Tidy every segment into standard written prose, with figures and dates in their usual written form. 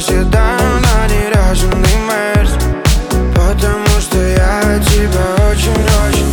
седан, а не ряженый Мерс. Потому что я тебя очень-очень.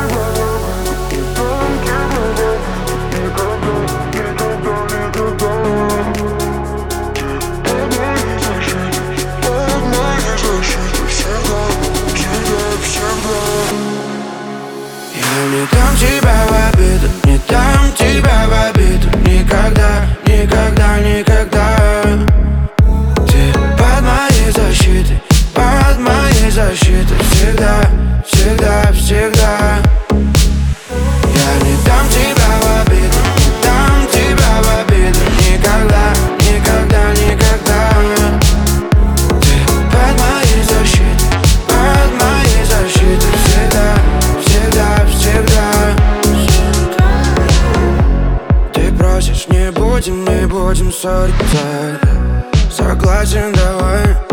Я не дам тебя в обиду, не дам тебя в обиду. Никогда, никогда, никогда. Ты под моей защитой, под моей защитой. Всегда, всегда, всегда. Я не дам тебя в обиду, не дам тебя в обиду. Никогда, никогда, никогда. Ты под моей защитой, под моей защитой. Всегда, всегда, всегда. Ты просишь, не будем ссориться. Согласен, давай.